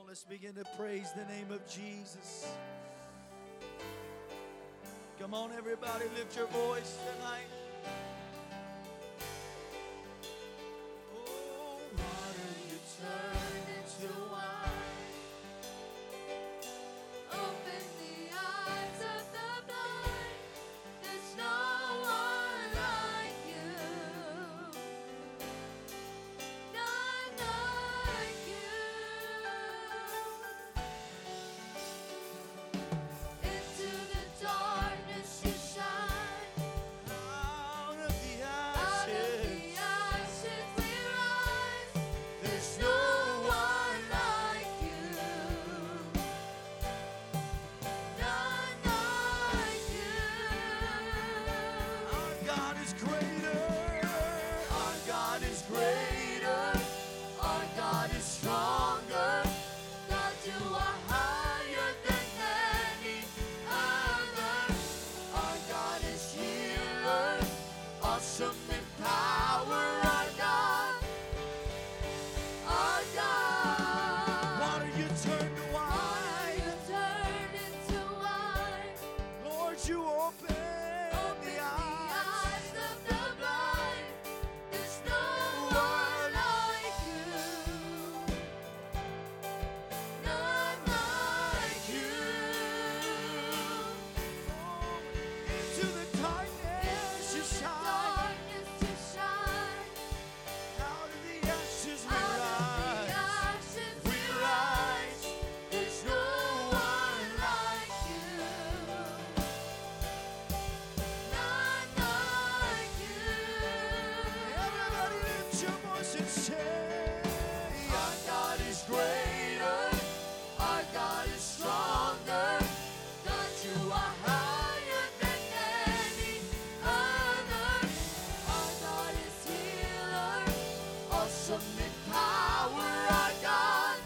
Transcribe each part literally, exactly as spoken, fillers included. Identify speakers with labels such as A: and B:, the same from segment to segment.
A: let's begin to praise the name of Jesus. Come on, everybody, lift your voice tonight. Oh, water you turn into wine.
B: Open the eyes of the blind. There's no one like you. None like you. Into the darkness you shine.
A: Out of the
B: Out of the
A: ashes,
B: ashes we rise.
A: there's
B: No one like you. None like you.
A: Our God is greater.
B: Our God is greater. Our God is stronger. God, you are higher than any other. Our God is healer. Awesome in power. Our God. Our God.
A: Water you turn to
B: Water
A: wine.
B: you turn into wine.
A: Lord, you open
B: Open
A: the
B: the
A: eyes.
B: eyes of the blind. There's no one like you. None like you.
A: Into the darkness you
B: Into the
A: shine.
B: darkness you shine.
A: Out of the ashes we
B: Out of the
A: rise.
B: ashes
A: We
B: we rise. There's no one like you. None like you.
A: Everybody lift your voice and say,
B: Our God is greater. Our God is stronger. God, you are higher than any other. Our God is healer. Awesome in power. Our God.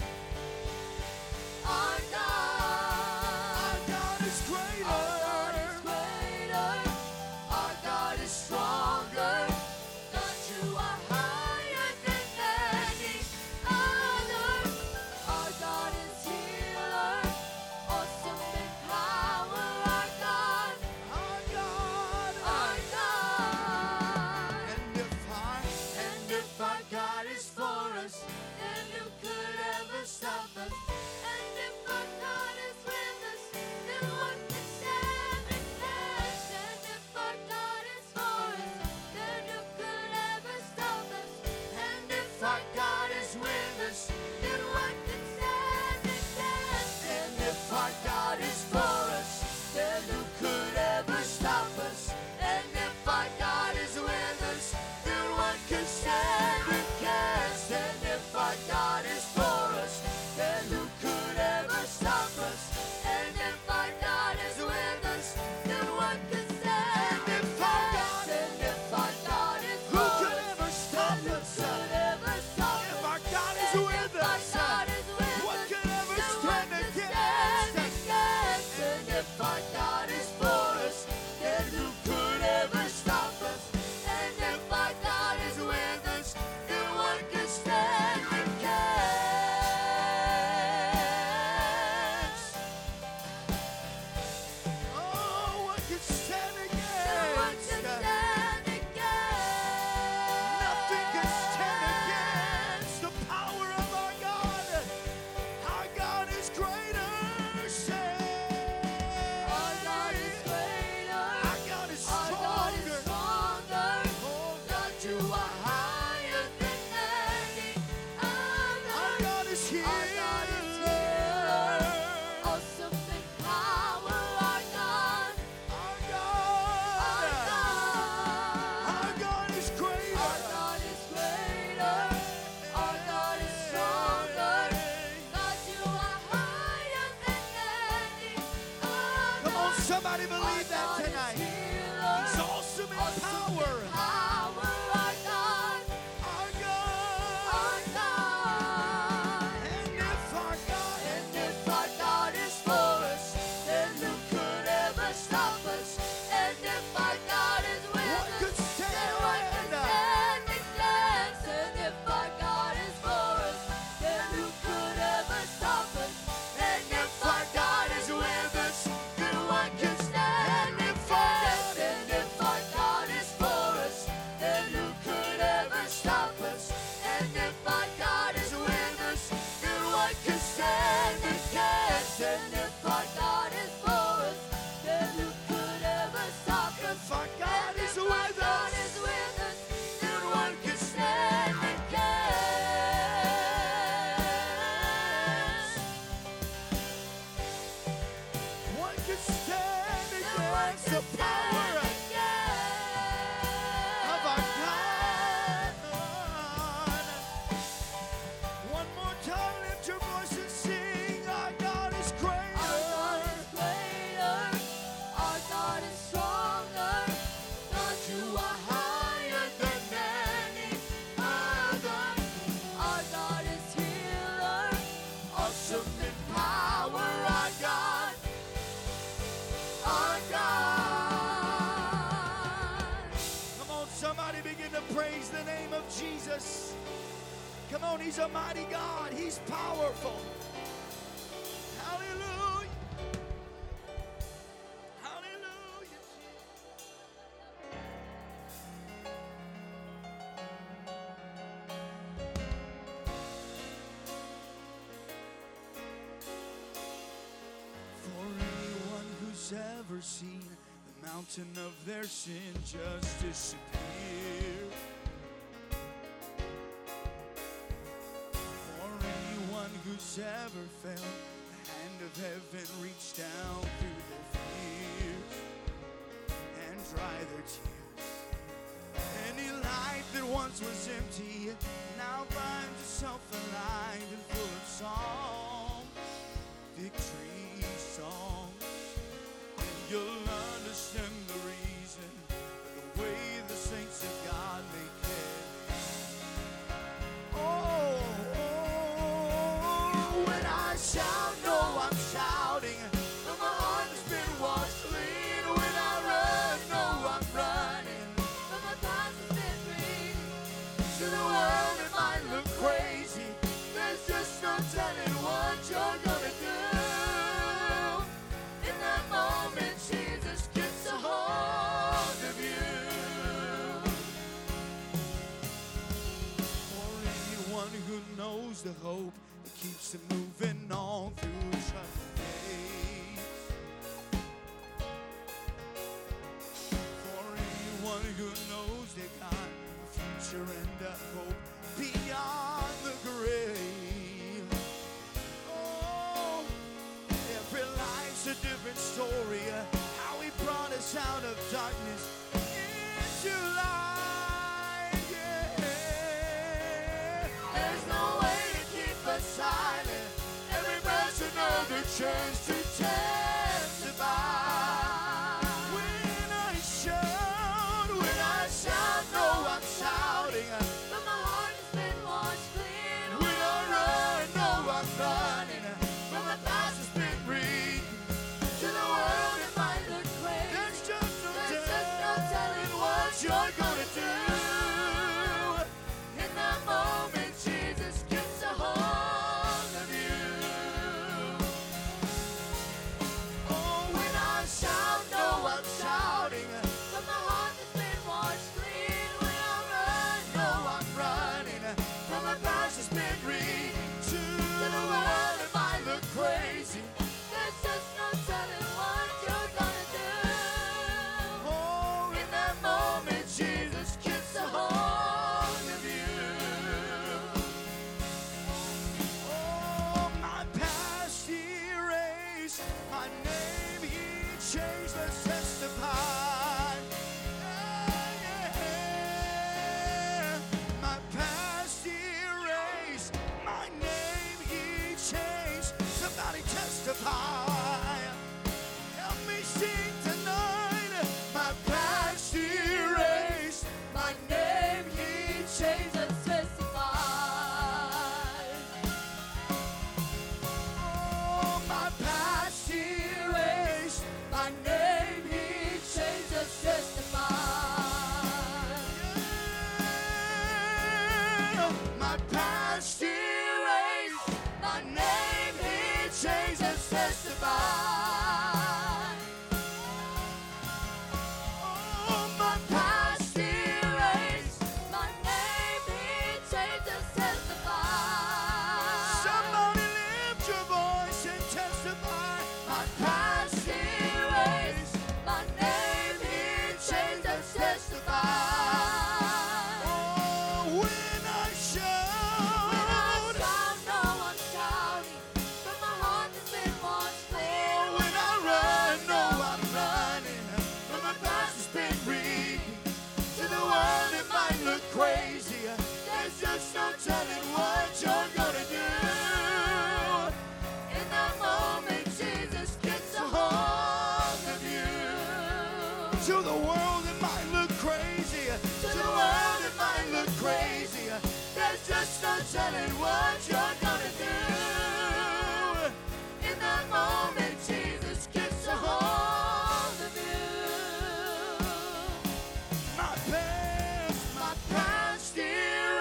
B: Our God.
A: our God is greater.
B: Our God is greater. Our God is stronger. God, you are higher than any other. Our God is healer. Awesome in power. Our God.
A: Our God.
B: Our God.
A: And if our,
B: And if our God is for us, then who could ever stop us? And if our God is with us, then what can stand against? And if our God is for us, then who could ever stop us? And if our God is with us, then what can stand against? And if our God is for us, then who could ever stop us? And if our God is with us, then what can stand against? And if our God is for us, then who could ever stop us? And if our God is with us, then what can stand
A: if our God-
B: against? And if our God is
A: who
B: for
A: could
B: us,
A: ever stop
B: then who
A: us?
B: could ever stop
A: If
B: us?
A: our God is
B: And
A: with
B: if our
A: us,
B: God is with
A: what
B: us,
A: could ever
B: then
A: stand
B: what can stand
A: against?
B: against? And if our God is for us, then who could ever stop us? And if our God is with us, then what can stand against?
A: Oh, what could stand
B: Then what can
A: against?
B: stand against?
A: Nothing can stand against the power of our God. Our God is greater. Say,
B: Our God is greater.
A: our God is
B: Our God is
A: stronger.
B: stronger.
A: Oh,
B: God, you are higher than any other.
A: our God is here.
B: Our God is healer. Awesome in power. Our God.
A: Our
B: Our
A: God.
B: God.
A: Our God is greater.
B: Our God is greater. Our God is stronger. God, you are higher than any other.
A: Come on, somebody
B: Our
A: believe that
B: God is
A: tonight.
B: healer.
A: He's awesome in
B: Awesome
A: power.
B: in power. Our God.
A: Our God.
B: Our God.
A: And if our God,
B: And if our God is for us, then who could ever stop us? And if our God is with
A: What
B: us,
A: could stand?
B: then what can stand against? And if our God is for us, then who could ever stop us?
A: Jesus. Come on, He's a mighty God. He's powerful. Hallelujah. Hallelujah. For anyone who's ever seen the mountain of their sin just disappear. For anyone who's ever felt the hand of heaven reach down through their fears and dry their tears. Any life that once was empty now finds itself alive and full of song, victory songs. And you'll understand the reason, the way the saints of God make it. Oh, oh, when I shout, no, I'm shouting, but my heart has been washed clean. When I run, no, I'm running,
B: But my past has been free.
A: to the world it might look crazy. There's just no telling what you're gonna do. In that moment, Jesus gets a hold of you. For anyone who knows the hope that keeps them moving on through troubled days. For anyone who knows they got a future and a hope beyond the grave. Oh, every life's a different story. uh, How He brought us out of darkness into light. Yeah. There's no way to keep us silent. Every breath's another chance to testify. When I shout, when I shout, no, I'm shouting. uh,
B: But my heart has been washed clean.
A: When I run, no, I'm running. But my past has been free. To the world it might look crazy. There's just no
B: There's just no
A: telling
B: telling
A: what you're gonna do. In that moment, Jesus gets a hold of you. Oh, when I shout, no, I'm shouting.
B: But my heart has been washed clean. When I run,
A: No, I'm running. But my past has been free. To the world it might look crazy.
B: there's just no telling what you're gonna do.
A: Oh, in that moment, Jesus gets a hold of you. Oh, my past erased, my name He changed. Let's testify. Yeah, yeah. My past erased, my name He changed. Somebody testify. Help me sing tonight. My past erased, my name He changed.
B: Let's testify.
A: Oh, my past erased, my name He changed.
B: Let's testify.
A: Yeah. My past erased, my name He changed. Let's testify. Oh, my past erased.
B: My name He changed. Let's testify.
A: Somebody lift your voice and testify. My past erased,
B: My name He changed. Let's testify.
A: oh, when I shout,
B: Shout, no, I'm shouting. But my heart has been washed clean.
A: when I run, no, I'm running. But my past has been free. To the world it might look crazy. There's just no telling what you're gonna do. In that moment, Jesus gets a hold of you. To the world it might look crazy. To the world it might look crazy. There's just no telling what you're gonna do. In that moment, Jesus gets a hold of you. My past, my past erased.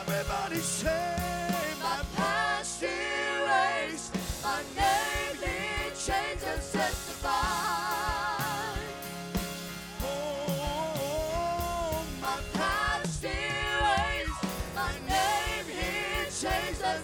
A: Everybody say,
B: My past erased, my name in chains and testified.
A: oh,
B: My past erased, my name in chains and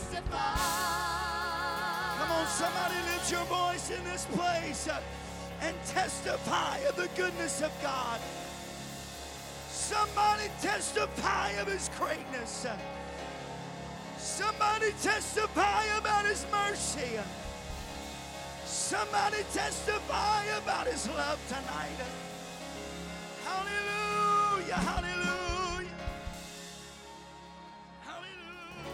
B: testified.
A: come on, somebody lift your voice in this place uh, and testify of the goodness of God. Somebody testify of his greatness. Somebody testify about his mercy. Somebody testify about his love tonight. Hallelujah, hallelujah, hallelujah.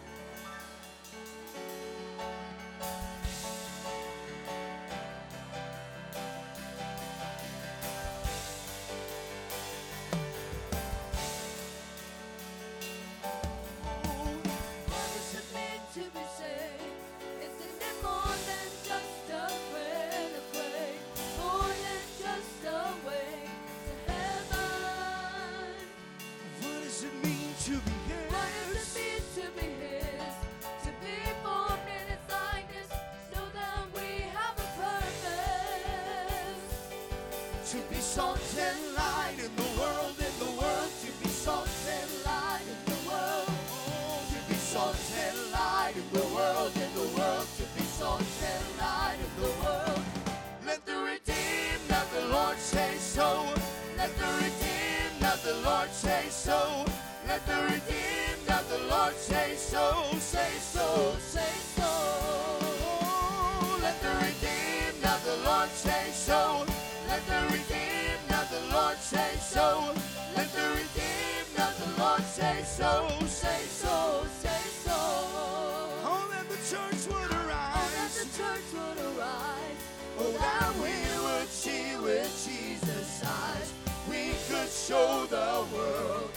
B: What does it mean to be saved? Isn't it more than just a prayer to pray? More than just a way to heaven.
A: What does it mean to be
B: What does
A: his?
B: it mean to be His? To be formed in His likeness, so that we have a purpose.
A: To be salt and light in the world, in the world. To be salt and light in the world. Oh, to be salt and light in the world, in the world. To be salt and light in the world. Let the redeemed of the Lord say so. Let the redeemed of the Lord say so. Let the redeemed of the Lord say so. Say so, say so. Oh, let the redeemed of the Lord say so. Let the redeemed of the Lord say so. Let the redeemed of the Lord say so. Say so, say so. Oh, that the church would
B: Oh, that
A: arise.
B: the church would arise.
A: Oh, that we would see with Jesus' eyes. We could show the world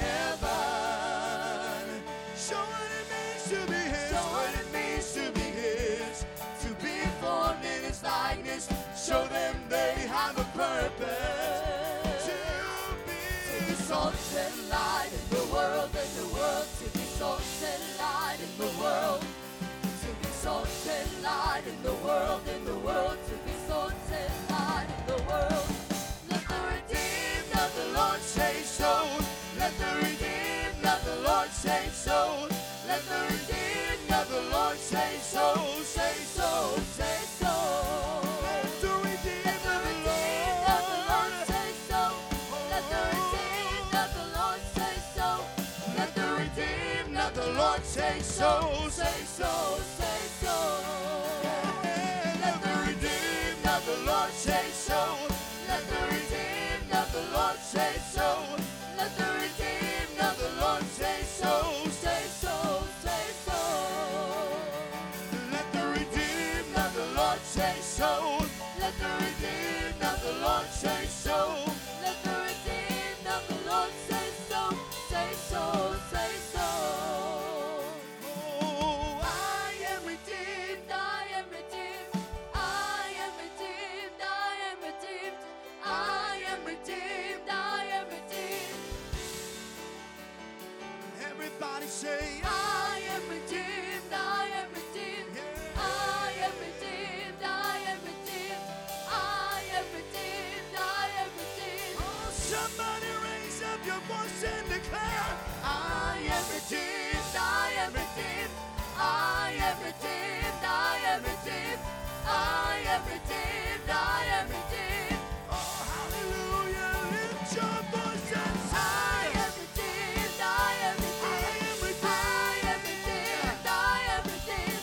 A: heaven. Show what it means to be his. Show what it means to be his. To be formed in his likeness. Show them they have a purpose. To be
B: Salt and light in the world, in the world. To be salt and light in the world. To be salt and light in the world, in the world. To be salt and light in the world. Let the redeemed of the Lord say so.
A: Let the redeemed of the Lord say so. Let the redeemed of the Lord say so. Say so, say so. Let the redeemed
B: Let the redeemed of the Lord say so. Let the redeemed of the Lord say so.
A: Let the redeemed of the Lord say so. Say so,
B: say so.
A: let the redeemed of the Lord say so. Let the redeemed of the Lord say so. Let the redeemed of the Lord say so. Say so, say so. Let the redeemed of the Lord say so. Let the redeemed of the Lord say so.
B: Let the redeemed of the Lord say so. Say so, say so.
A: Oh, I am
B: Redeemed,
A: redeemed.
B: I am redeemed. I am redeemed, I am redeemed. I am redeemed, I am redeemed.
A: Everybody say,
B: I am redeemed, I am redeemed. I am redeemed, I am redeemed. I am redeemed, I am redeemed.
A: oh, somebody raise up your voice and declare, I am redeemed.
B: I am redeemed. I am redeemed. I am redeemed. I am redeemed. I am redeemed.
A: Oh, hallelujah. Lift your voice and
B: I
A: say,
B: am redeemed. I am redeemed.
A: I am redeemed.
B: I am redeemed. I am redeemed.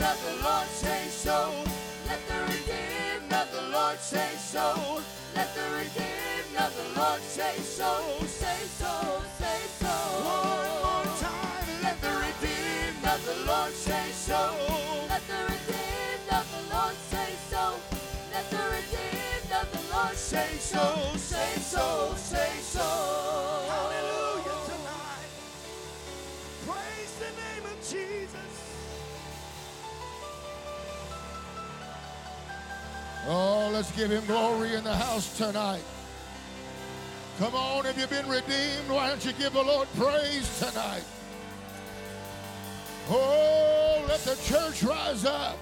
B: of the Lord say so. Let the redeemed of the Lord say so. Let the redeemed of the Lord say so. Say so, say so.
A: One more time.
B: Let the redeemed of the Lord say so. Let the redeemed of the Lord say so. Let the redeemed of the Lord say so. Say so, say so.
A: Hallelujah tonight. Praise the name of Jesus.
C: Oh, let's give him glory in the house tonight. Come on, if you've been redeemed, why don't you give the Lord praise tonight? Oh, let the church rise up.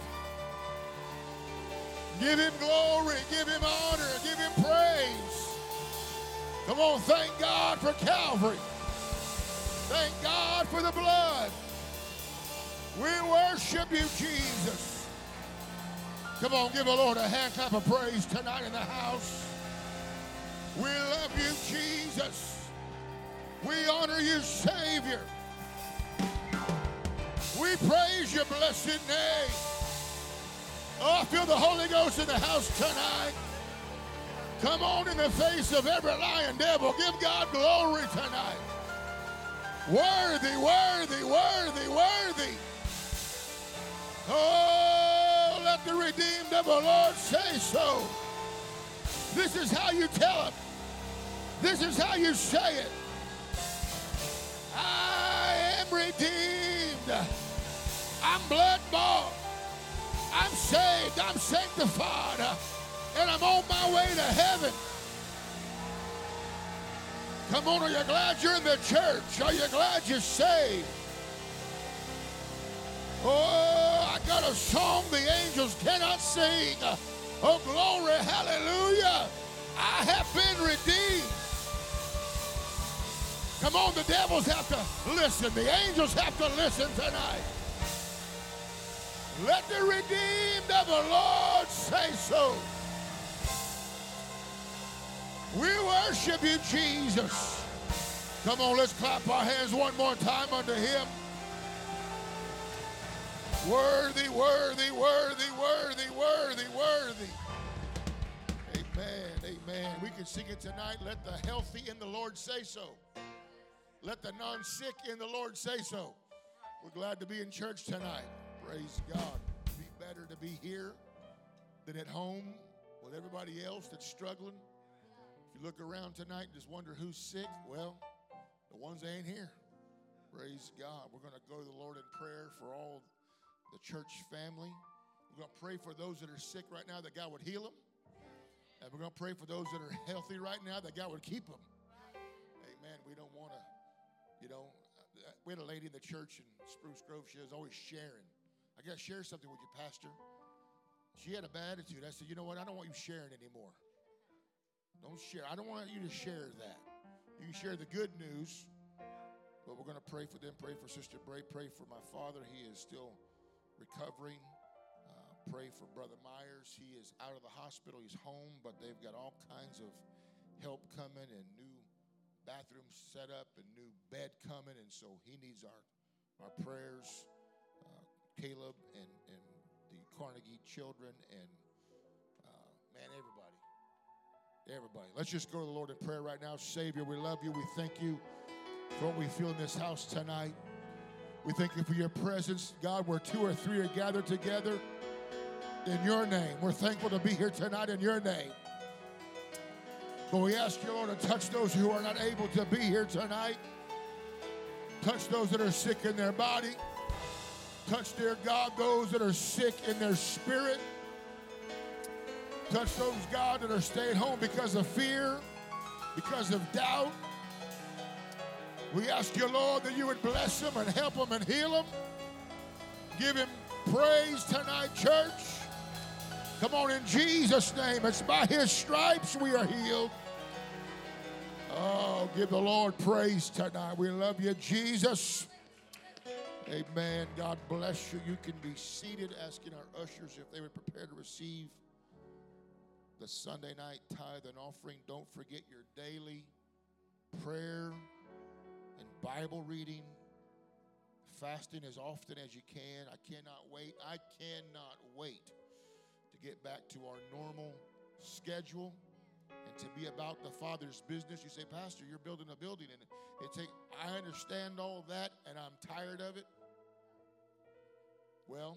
C: Give him glory, give him honor, give him praise. Come on, thank God for Calvary. Thank God for the blood. We worship you, Jesus. Come on, give the Lord a hand clap of praise tonight in the house. We love you, Jesus. We honor you, Savior. We praise your blessed name. Oh, I feel the Holy Ghost in the house tonight. Come on, in the face of every lying devil, give God glory tonight. Worthy, worthy, worthy, worthy. Oh, let the redeemed of the Lord say so. This is how you tell him. This is how you say it. I am redeemed. I'm blood bought. I'm saved. I'm sanctified. And I'm on my way to heaven. Come on, are you glad you're in the church? Are you glad you're saved? Oh, I got a song the angels cannot sing. Oh, glory, hallelujah. I have been redeemed. Come on, the devils have to listen. The angels have to listen tonight. Let the redeemed of the Lord say so. We worship you, Jesus. Come on, let's clap our hands one more time unto him. Worthy, worthy, worthy, worthy, worthy, worthy. Amen, amen. We can sing it tonight. Let the healthy in the Lord say so. Let the non-sick in the Lord say so. We're glad to be in church tonight. Praise God. It'd be better to be here than at home with everybody else that's struggling. If you look around tonight and just wonder who's sick, well, the ones that ain't here. Praise God. We're going to go to the Lord in prayer for all the church family. We're going to pray for those that are sick right now that God would heal them. And we're going to pray for those that are healthy right now that God would keep them. Amen. We don't want to, you know, we had a lady in the church in Spruce Grove. She was always sharing. I got to share something with you, Pastor. She had a bad attitude. I said, you know what? I don't want you sharing anymore. Don't share. I don't want you to share that. You can share the good news, but we're going to pray for them. Pray for Sister Bray. Pray for my father. He is still recovering. Uh, pray for Brother Myers. He is out of the hospital. He's home, but they've got all kinds of help coming and new bathrooms set up and new bed coming, and so he needs our our prayers. Uh, Caleb and, and the Carnegie children and, uh, man, everybody. Everybody. Let's just go to the Lord in prayer right now. Savior, we love you. We thank you for what we feel in this house tonight. We thank you for your presence. God, where two or three are gathered together in your name. We're thankful to be here tonight in your name. But we ask you, Lord, to touch those who are not able to be here tonight. Touch those that are sick in their body. Touch, dear God, those that are sick in their spirit. Touch those, God, that are staying home because of fear, because of doubt. We ask you, Lord, that you would bless them and help them and heal them. Give him praise tonight, church. Come on, in Jesus' name. It's by his stripes we are healed. Oh, give the Lord praise tonight. We love you, Jesus. Amen. God bless you. You can be seated, asking our ushers if they would prepare to receive the Sunday night tithe and offering. Don't forget your daily prayer and Bible reading, fasting as often as you can. I cannot wait. I cannot wait to get back to our normal schedule and to be about the Father's business. You say, Pastor, you're building a building, and it take, I understand all that, and I'm tired of it. Well,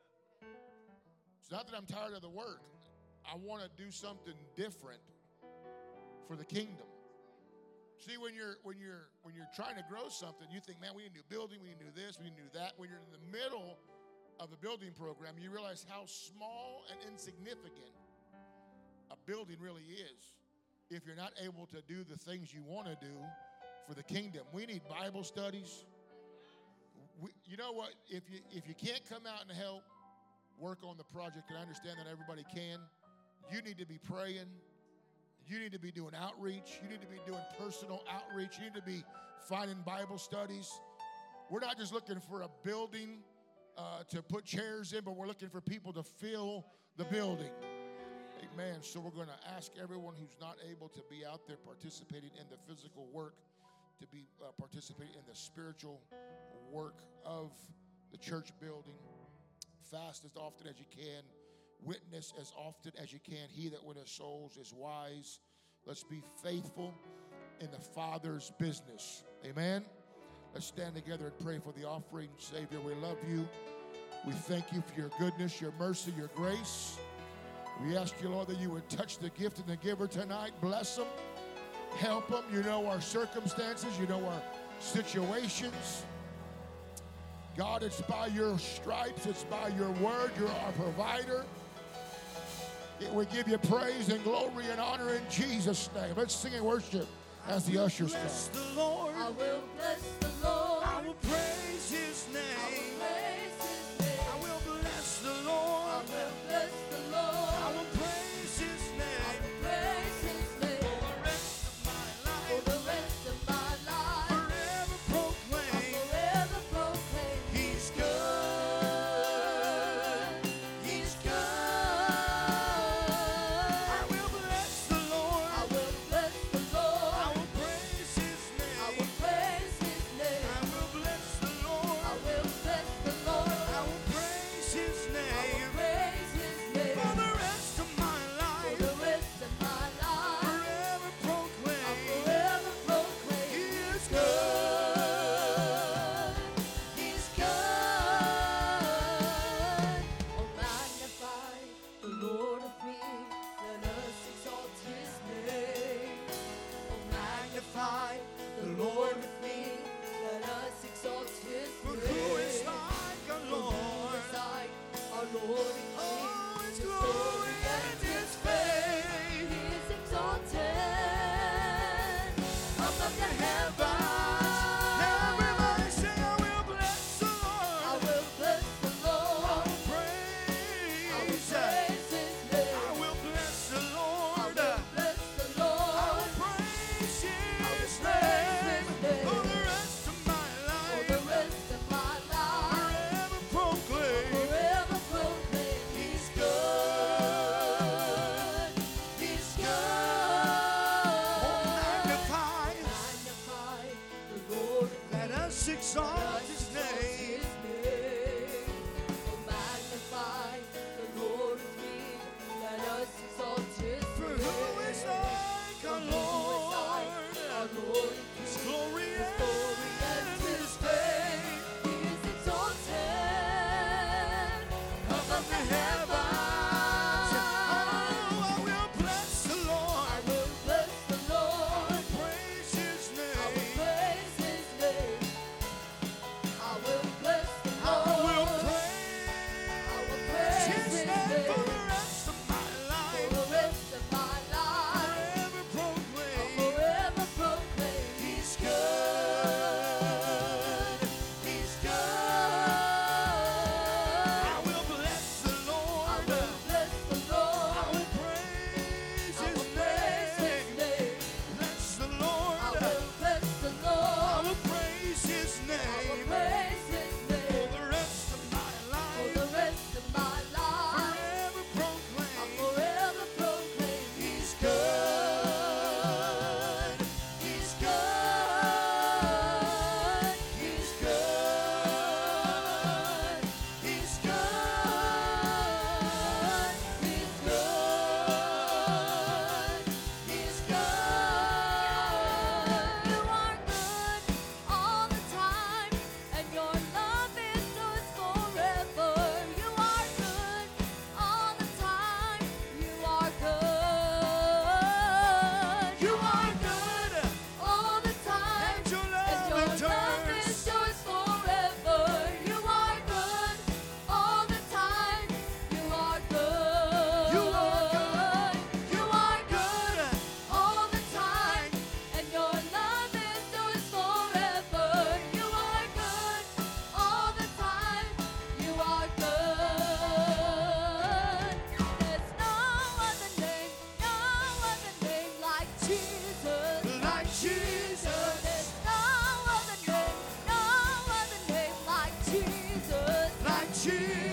C: it's not that I'm tired of the work. I want to do something different for the kingdom. See, when you're when you're when you're trying to grow something, you think, man, we need a new building, we need to do this, we need to do that. When you're in the middle of the building program, you realize how small and insignificant a building really is if you're not able to do the things you want to do for the kingdom. We need Bible studies. We, you know what? If you if you can't come out and help work on the project, and I understand that everybody can, you need to be praying. You need to be doing outreach. You need to be doing personal outreach. You need to be finding Bible studies. We're not just looking for a building uh, to put chairs in, but we're looking for people to fill the building. Amen. So we're going to ask everyone who's not able to be out there participating in the physical work to be uh, participating in the spiritual work of the church building. Fast as often as you can. Witness as often as you can. He that winneth souls is wise. Let's be faithful in the Father's business. Amen. Let's stand together and pray for the offering. Savior, we love you. We thank you for your goodness, your mercy, your grace. We ask you, Lord, that you would touch the gift and the giver tonight. Bless them. Help them. You know our circumstances. You know our situations. God, it's by your stripes. It's by your word. You're our provider. It will give you praise and glory and honor in Jesus' name. Let's sing and worship as the ushers come.
A: Bless the Lord.
B: I will bless the Lord.
A: I will praise his name.
B: I will praise his name.
A: I will bless the Lord.
B: I will bless the Lord.
A: I will praise his
B: I
A: name.
B: will praise his name.
A: For the rest of my
B: For
A: life.
B: the rest of my life,
A: Forever
B: I'll
A: proclaim.
B: forever proclaim
A: He's good. He's good. I will bless the Lord.
B: I will bless the Lord.
A: I will praise his name.
B: I will praise his name.
A: I will bless the Lord.
B: I will bless the Lord.
A: I will praise his
B: I
A: name.
B: will praise his name.
A: For the rest of my
B: For
A: life.
B: the rest of my life,
A: Forever
B: I'll
A: proclaim.
B: forever proclaim
A: He is
B: He's
A: good.
B: He's good. Oh, magnify the Lord with me. Let us exalt his name. Oh, magnify the Lord with me. Let us exalt his
A: For
B: name.
A: who is like a
B: For who
A: Lord?
B: is like our Lord and King?
A: Oh, his
B: His
A: glory and his fame.
B: He is exalted above the heavens.
A: Everybody say, I will bless the
B: I
A: Lord.
B: will bless the
A: I
B: Lord.
A: will
B: I will
A: praise.
B: praise his
A: I
B: name.
A: will bless the
B: I
A: Lord.
B: will bless the
A: I will
B: Lord.
A: praise his
B: praise
A: name.
B: his name.
A: For the rest of my
B: For the
A: life.
B: rest of my life,
A: Forever proclaim.
B: forever proclaim
A: He's good.
B: He's good.
A: Oh, magnify.
B: Magnify the Lord with
A: Let
B: me.
A: us exalt his name.
B: Oh, magnify the Lord with me. Let us exalt his
A: For
B: name.
A: who is like
B: For
A: our
B: who is like our
A: Lord?
B: Lord and
A: His
B: King.
A: glory
B: His glory
A: and
B: and
A: his
B: his
A: fame.
B: He is exalted above the heavens.
A: Oh, I will bless the
B: I
A: Lord.
B: will bless the Lord.
A: Praise his
B: I will
A: name.
B: praise his name. I will bless the
A: I will
B: Lord.
A: praise
B: I will praise
A: his
B: his
A: name for
B: name.
A: the rest of my
B: For
A: life.
B: the rest of my life,
A: Forever
B: I'll
A: proclaim.
B: forever proclaim
A: He's good. He's good. I will bless the
B: I
A: Lord.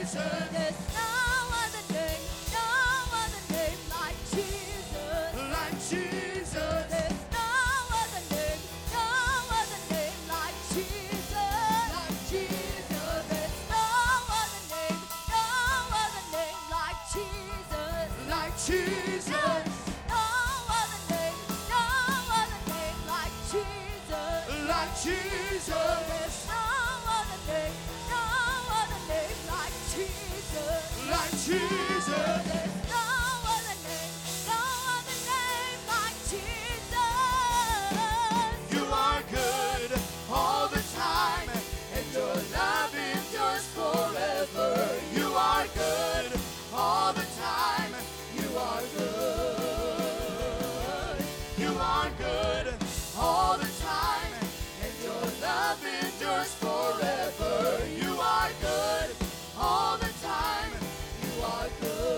A: Jesus.
B: There's no other name, no other name like Jesus.
A: Like Jesus.
B: There's no other name, no other name like Jesus.
A: Like Jesus.
B: There's no other name, no other name like Jesus.
A: Like Jesus.
B: No other name, no other name like Jesus.
A: Like Jesus.
B: There's no other name, no other name like Jesus.
A: Like Jesus.
B: There's no other name, no other name like Jesus.
A: You are good all the time, and your love endures forever. You are good all the time. You are good. You are good all the time, and your love endures forever. You are good all the time. You are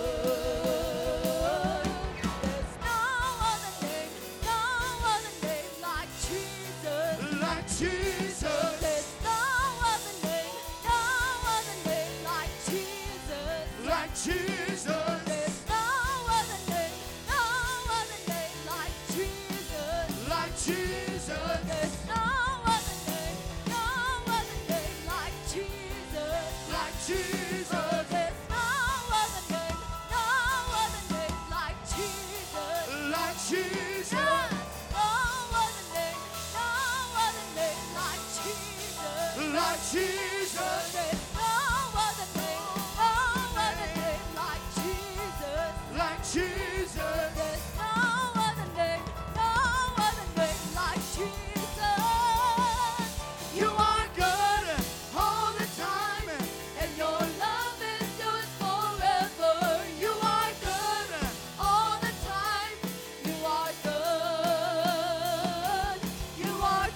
A: good.
B: There's no other name, no other name like Jesus.
A: Like Jesus.
B: There's no other name, no other name like Jesus.
A: Like Jesus.
B: There's no other name, no other name like Jesus.
A: Like Jesus.
B: There's no other name, no other name like Jesus.
A: Like Jesus.
B: There's no other name, no other name like Jesus.
A: Like Jesus.
B: No other name, no other name like Jesus.
A: Like Jesus.
B: There's no other name, no other name like Jesus.
A: Like Jesus.
B: There's no other name, no other name like Jesus.
A: You are good all the time,
B: And your love endures forever.
A: you are good.
B: All the time, you are good. You are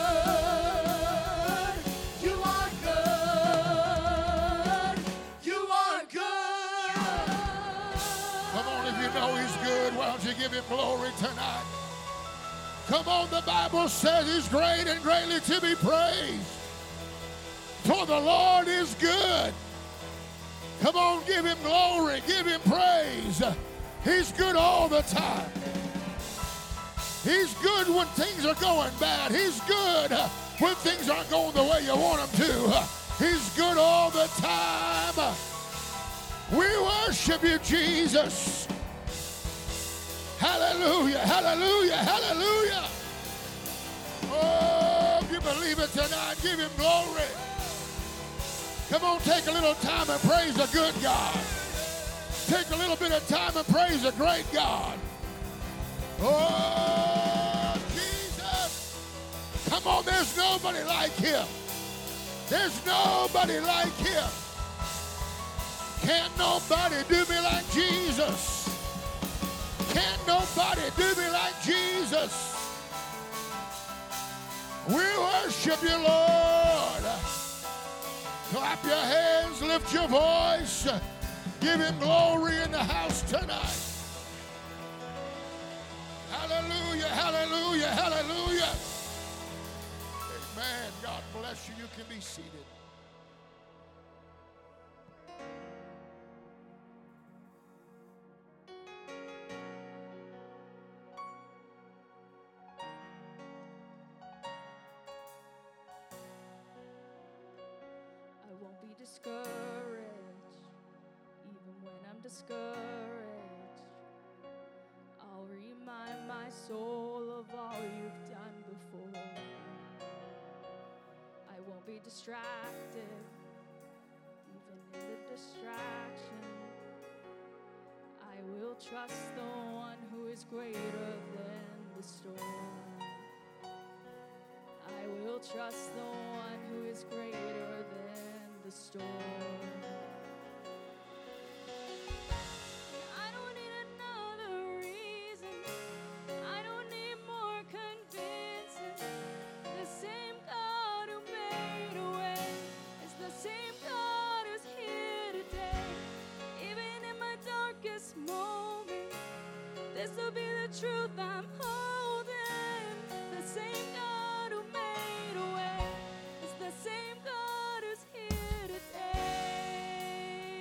B: good. You are good.
A: You are good.
C: Come on, if you know he's good, why don't you give him glory tonight? Come on, the Bible says he's great and greatly to be praised. For the Lord is good. Come on, give him glory, give him praise. He's good all the time. He's good when things are going bad. He's good when things aren't going the way you want them to. He's good all the time. We worship you, Jesus. Hallelujah, hallelujah, hallelujah. Oh, if you believe it tonight, give him glory. Come on, take a little time and praise a good God. Take a little bit of time and praise a great God. Oh, Jesus. Come on, there's nobody like him. There's nobody like him. Can't nobody do me like Jesus. Can't nobody do me like Jesus. We worship you, Lord. Clap your hands, lift your voice. Give him glory in the house tonight. Hallelujah, hallelujah, hallelujah. Amen. God bless you. You can be seated.
B: I won't be discouraged, even when I'm discouraged. I'll remind my soul of all you've done before. I won't be distracted, even in the distraction. I will trust the one who is greater than the storm. I will trust the one who is greater than the storm. I don't need another reason. I don't need more convincing. The same God who made a way is the same God who's here today. Even in my darkest moment, this will be the truth I'm holding. The same God who made a way is the same God who's here today.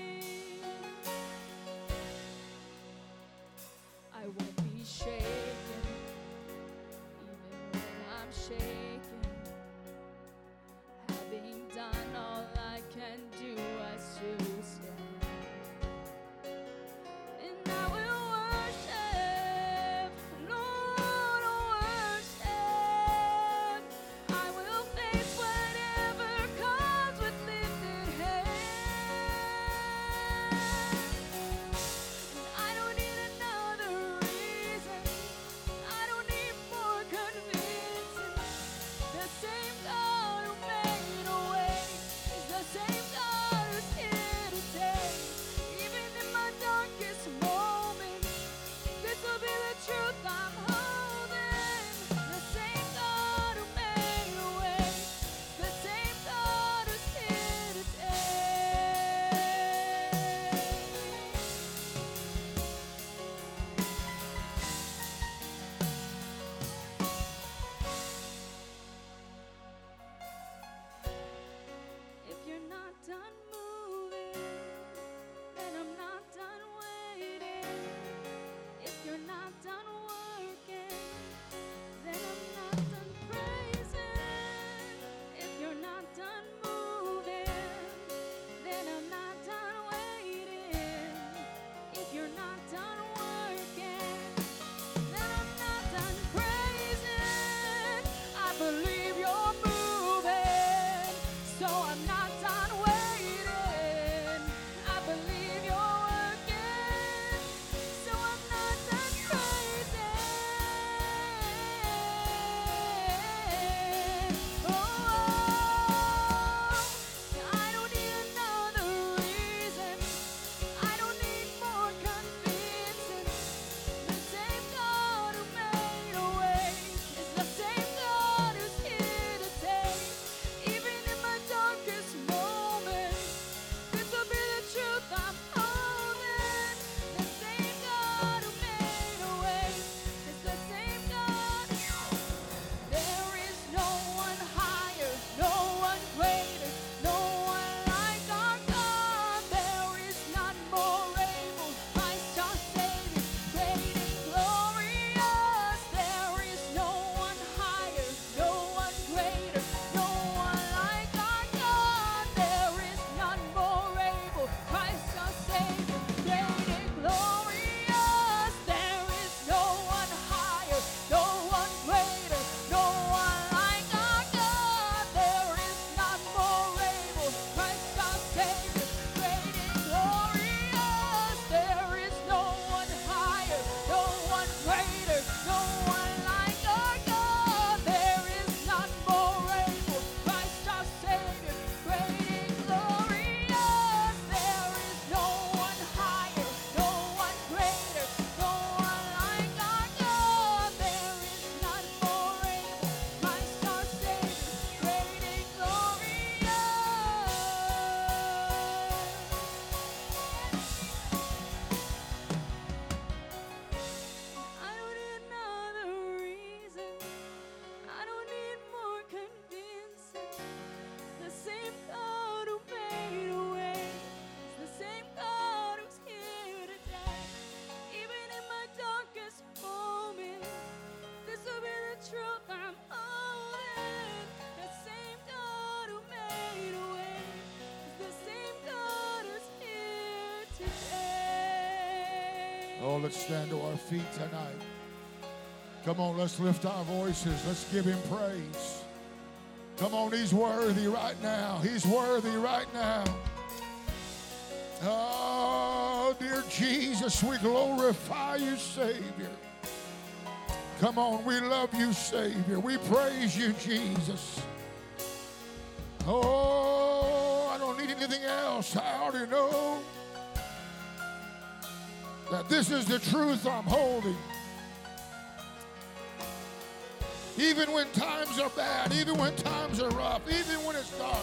C: Oh, let's stand to our feet tonight. Come on, let's lift our voices. Let's give him praise. Come on, he's worthy right now. He's worthy right now. Oh, dear Jesus, we glorify you, Savior. Come on, we love you, Savior. We praise you, Jesus. Oh, I don't need anything else. I already know that this is the truth I'm holding. Even when times are bad, even when times are rough, even when it's dark.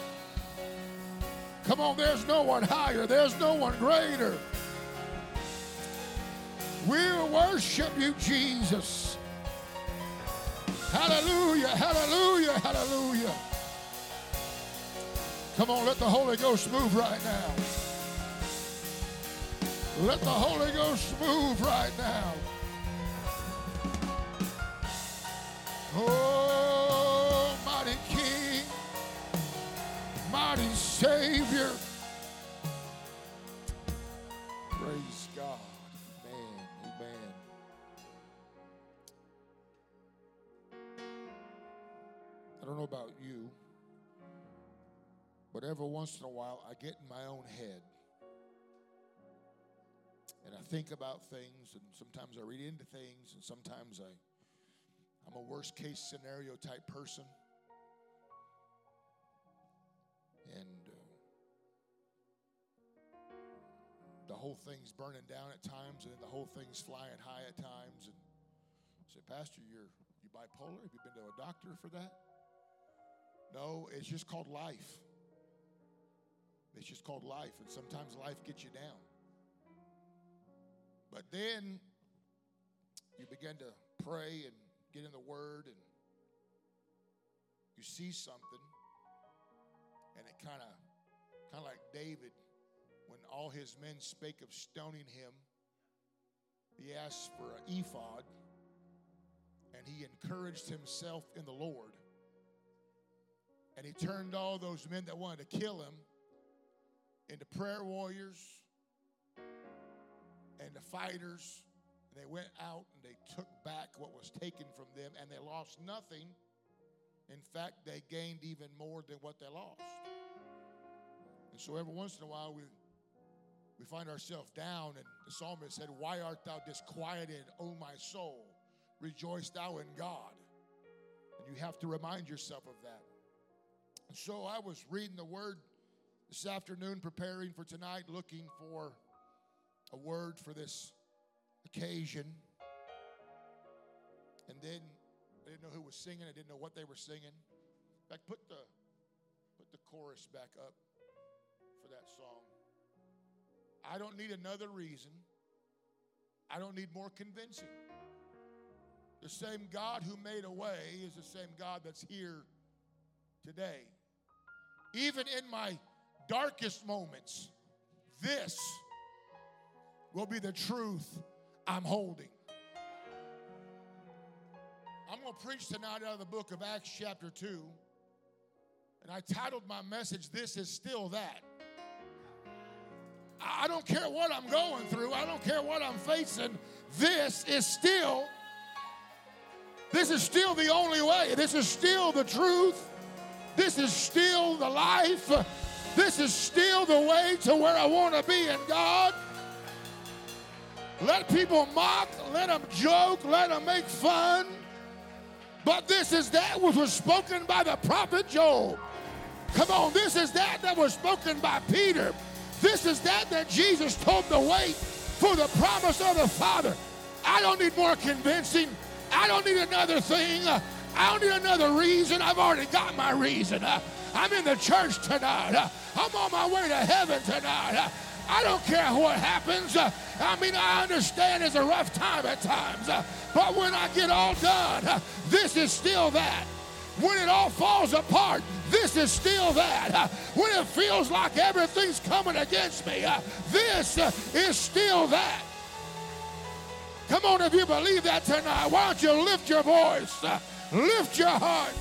C: Come on, there's no one higher. There's no one greater. We'll worship you, Jesus. Hallelujah, hallelujah, hallelujah. Come on, let the Holy Ghost move right now. Let the Holy Ghost move right now. Oh, mighty King, mighty Savior. Praise God. Amen. Amen. I don't know about you, but every once in a while I get in my own head. And I think about things, and sometimes I read into things, and sometimes I, I'm a worst case scenario type person. And uh, the whole thing's burning down at times, and then the whole thing's flying high at times. And I say, Pastor, you're you bipolar? Have you been to a doctor for that? No, it's just called life. It's just called life, and sometimes life gets you down. But then you begin to pray and get in the Word, and you see something, and it kind of, kind of like David, when all his men spake of stoning him, he asked for an ephod, and he encouraged himself in the Lord, and he turned all those men that wanted to kill him into prayer warriors and the fighters, and they went out and they took back what was taken from them, and they lost nothing. In fact, they gained even more than what they lost. And so every once in a while we we find ourselves down, and the psalmist said, why art thou disquieted, O my soul? Rejoice thou in God. And you have to remind yourself of that. And so I was reading the Word this afternoon, preparing for tonight, looking for a word for this occasion. And then I didn't know who was singing. I didn't know what they were singing. In fact, put the put the chorus back up for that song. I don't need another reason. I don't need more convincing. The same God who made a way is the same God that's here today. Even in my darkest moments, this will be the truth I'm holding. I'm going to preach tonight out of the book of Acts chapter two. And I titled my message, This Is Still That. I don't care what I'm going through. I don't care what I'm facing. This is still, this is still the only way. This is still the truth. This is still the life. This is still the way to where I want to be in God. Let people mock, let them joke, let them make fun. But this is that which was spoken by the prophet Job. Come on, this is that that was spoken by Peter. This is that that Jesus told to wait for the promise of the Father. I don't need more convincing. I don't need another thing. I don't need another reason. I've already got my reason. I'm in the church tonight. I'm on my way to heaven tonight. I don't care what happens. I mean, I understand it's a rough time at times. But when I get all done, this is still that. When it all falls apart, this is still that. When it feels like everything's coming against me, this is still that. Come on, if you believe that tonight, why don't you lift your voice, lift your heart,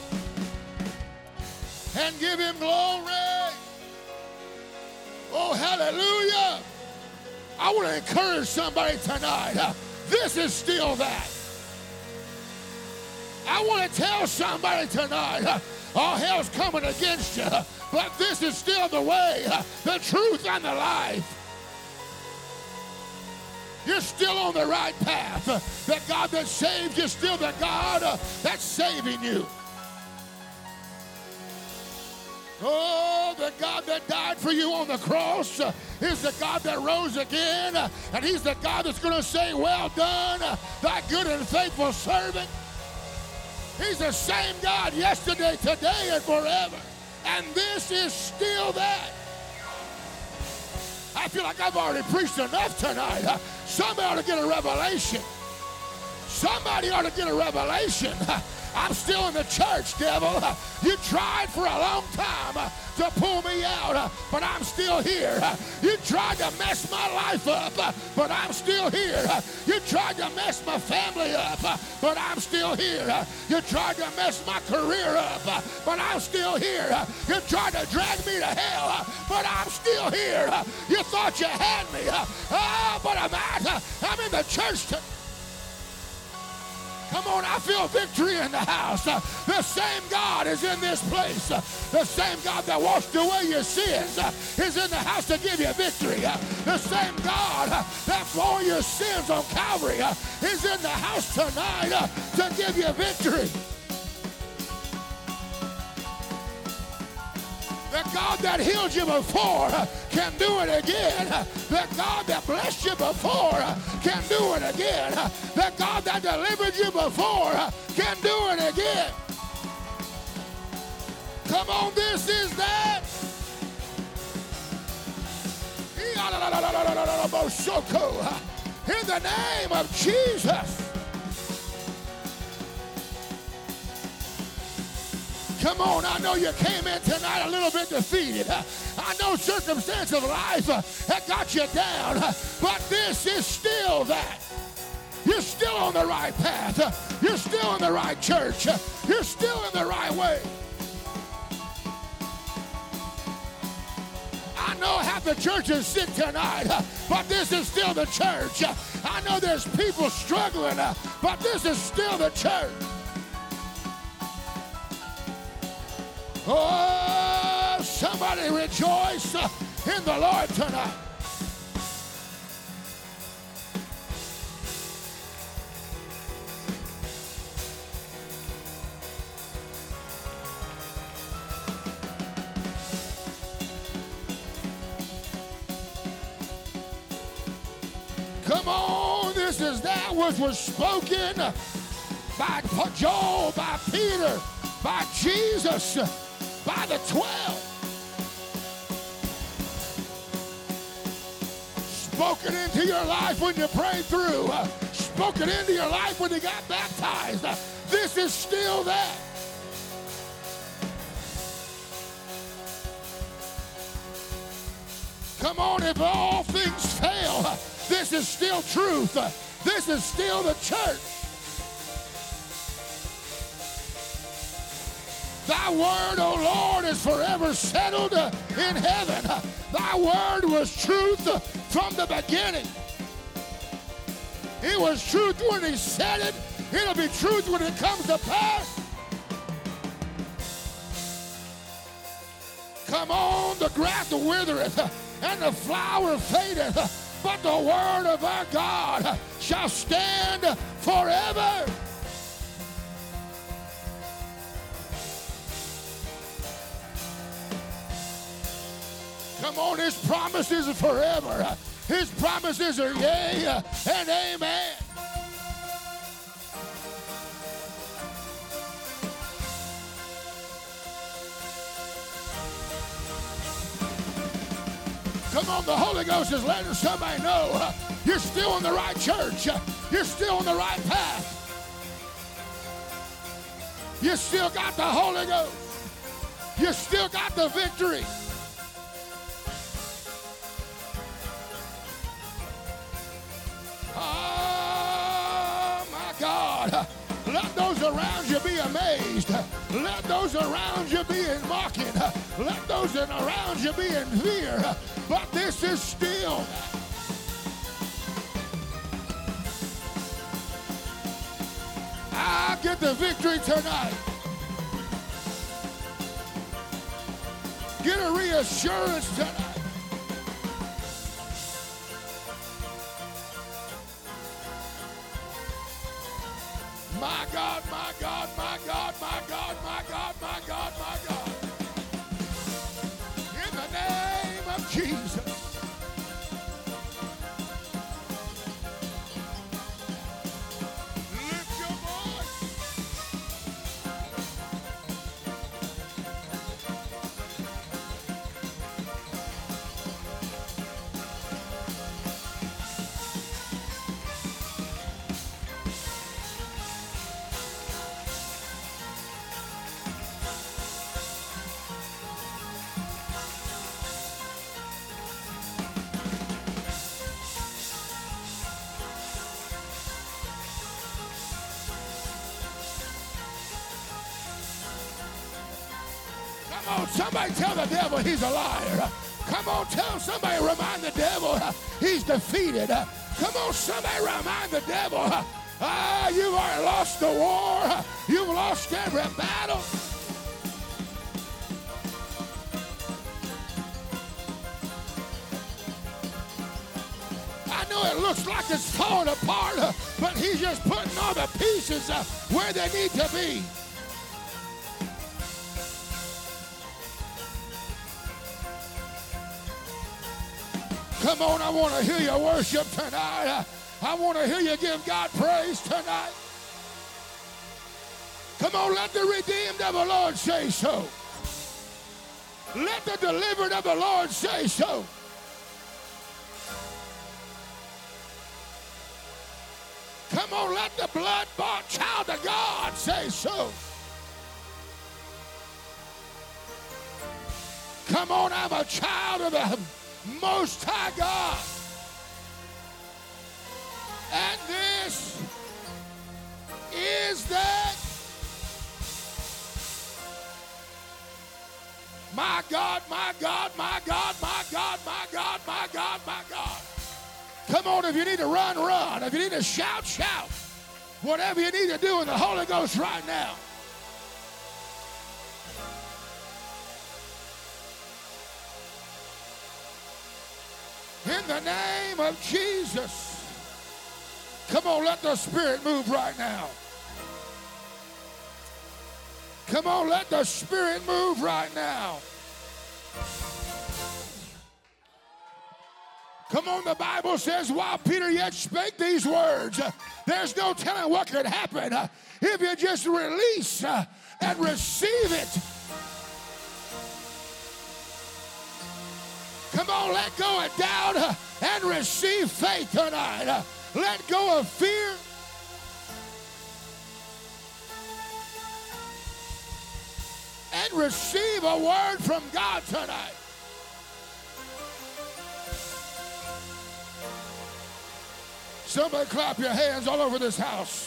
C: and give him glory. Oh, hallelujah. I want to encourage somebody tonight. Uh, this is still that. I want to tell somebody tonight, uh, all hell's coming against you, uh, but this is still the way, uh, the truth, and the life. You're still on the right path. Uh, the God that saved you is still the God uh, that's saving you. Oh, the God that died for you on the cross uh, is the God that rose again, uh, and he's the God that's going to say, well done, uh, thy good and faithful servant. He's the same God yesterday, today, and forever. And this is still that. I feel like I've already preached enough tonight. Uh, somebody ought to get a revelation. Somebody ought to get a revelation. Uh, I'm still in the church, devil. Uh, you tried for a long time uh, to pull me out, uh, but I'm still here. Uh, you tried to mess my life up, uh, but I'm still here. Uh, you tried to mess my family up, uh, but I'm still here. Uh, you tried to mess my career up, uh, but I'm still here. Uh, you tried to drag me to hell, uh, but I'm still here. Uh, you thought you had me, uh, uh, but I'm out. Uh, I'm in the church tonight. Come on, I feel victory in the house. Uh, the same God is in this place. Uh, the same God that washed away your sins uh, is in the house to give you victory. Uh, the same God uh, that bore your sins on Calvary uh, is in the house tonight uh, to give you victory. The God that healed you before uh, can do it again. Uh, the God that blessed you before uh, can do it again. Uh, the God that delivered you before uh, can do it again. Come on, this is that. In the name of Jesus. Come on, I know you came in tonight a little bit defeated. I know circumstance of life that got you down, but this is still that. You're still on the right path. You're still in the right church. You're still in the right way. I know half the church is sick tonight, but this is still the church. I know there's people struggling, but this is still the church. Oh, somebody rejoice in the Lord tonight. Come on, this is that which was spoken by Joel, by Peter, by Jesus, by the twelve. Spoken into your life when you prayed through. Uh, spoken into your life when you got baptized. Uh, this is still that. Come on, if all things fail, uh, this is still truth. Uh, this is still the church. Thy word, O Lord, is forever settled uh, in heaven. Uh, thy word was truth uh, from the beginning. It was truth when he said it. It'll be truth when it comes to pass. Come on, the grass withereth uh, and the flower fadeth, uh, but the word of our God uh, shall stand forever. Come on, his promises are forever. His promises are yea and amen. Come on, the Holy Ghost is letting somebody know uh, you're still in the right church. Uh, you're still on the right path. You still got the Holy Ghost. You still got the victory. Oh, my God. Let those around you be amazed. Let those around you be in mocking. Let those around you be in fear. But this is still. get the victory tonight. Get a reassurance tonight. My God, my God, my God, my God, my God, my God, my God. In the name of Jesus. Lift your voice. Come on, somebody tell the devil he's a liar. Come on, tell somebody, remind the devil he's defeated. Come on, somebody remind the devil, ah, you've already lost the war. You've lost every battle. I know it looks like it's falling apart, but he's just putting all the pieces where they need to be. Come on, I want to hear you worship tonight. I want to hear you give God praise tonight. Come on, let the redeemed of the Lord say so. Let the delivered of the Lord say so. Come on, let the blood-bought child of God say so. Come on, I'm a child of the Most High God. And this is that. My God, my God, my God, my God, my God, my God, my God. Come on, if you need to run, run. If you need to shout, shout. Whatever you need to do in the Holy Ghost right now. In the name of Jesus. Come on, let the Spirit move right now. Come on, let the Spirit move right now. Come on, the Bible says, while Peter yet spake these words, uh, there's no telling what could happen uh, if you just release uh, and receive it. Come on, let go of doubt uh, and receive faith tonight. Uh, let go of fear. And receive a word from God tonight. Somebody clap your hands all over this house.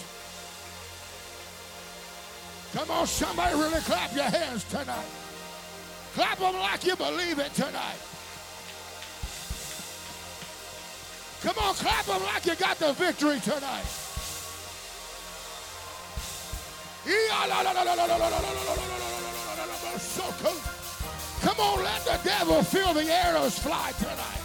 C: Come on, somebody really clap your hands tonight. Clap them like you believe it tonight. Come on, clap them like you got the victory tonight. Come on, let the devil feel the arrows fly tonight.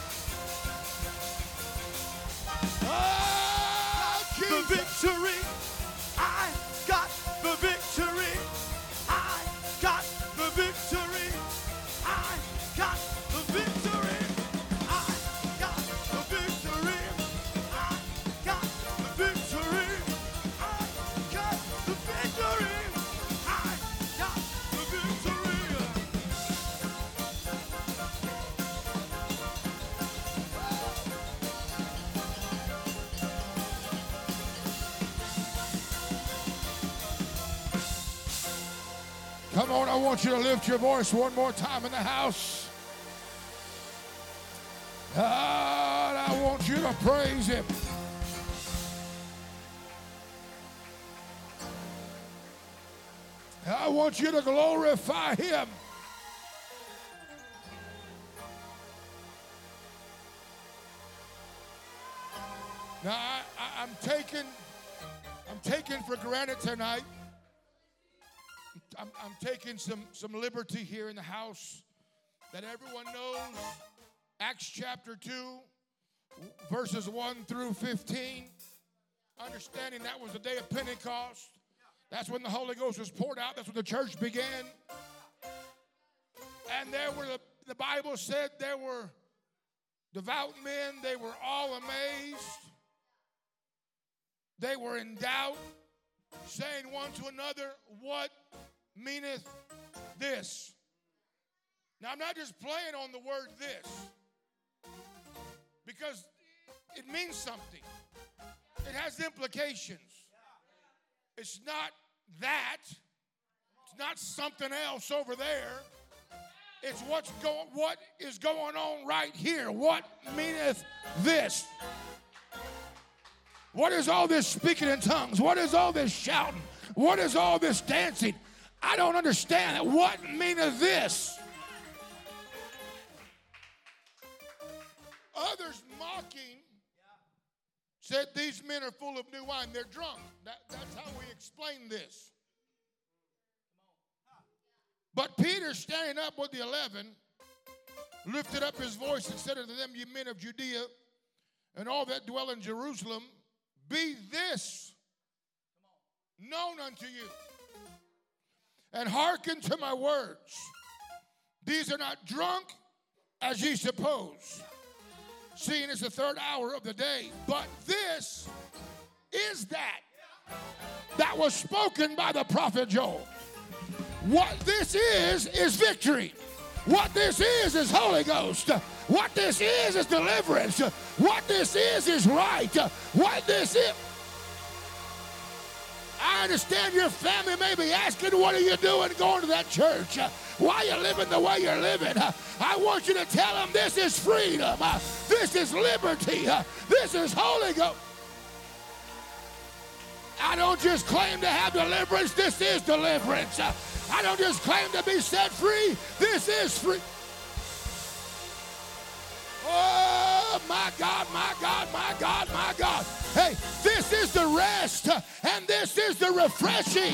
C: Oh,
A: The victory. I got the victory. I got the victory. I got the victory. I got the victory. I got the victory. I got the victory. I got the victory.
C: Come on, I want you to lift your voice one more time in the house. God, I want you to praise Him. I want you to glorify Him. Now, I, I, I'm taking, I'm taking for granted tonight I'm, I'm taking some, some liberty here in the house that everyone knows. Acts chapter two, verses one through fifteen. Understanding that was the day of Pentecost. That's when the Holy Ghost was poured out. That's when the church began. And there were, the, the Bible said there were devout men. They were all amazed. They were in doubt, saying one to another, what meaneth this? Now, I'm not just playing on the word this, because it means something. It has implications. It's not that. It's not something else over there. It's what's going, what is going on right here. What meaneth this? What is all this speaking in tongues? What is all this shouting? What is all this dancing? I don't understand it. What meaneth this? Others mocking said these men are full of new wine. They're drunk. That, that's how we explain this. But Peter, standing up with the eleven, lifted up his voice and said unto them, ye men of Judea, and all that dwell in Jerusalem, be this known unto you, and hearken to my words. These are not drunk, as ye suppose, seeing it's the third hour of the day. But this is that that was spoken by the prophet Joel. What this is, is victory. What this is, is Holy Ghost. What this is, is deliverance. What this is, is right. What this is... I understand your family may be asking, what are you doing going to that church? Why are you living the way you're living? I want you to tell them this is freedom. This is liberty. This is Holy Ghost. I don't just claim to have deliverance. This is deliverance. I don't just claim to be set free. This is free. Oh, my God, my God, my God, my God. Hey, this is the rest, and this is the refreshing.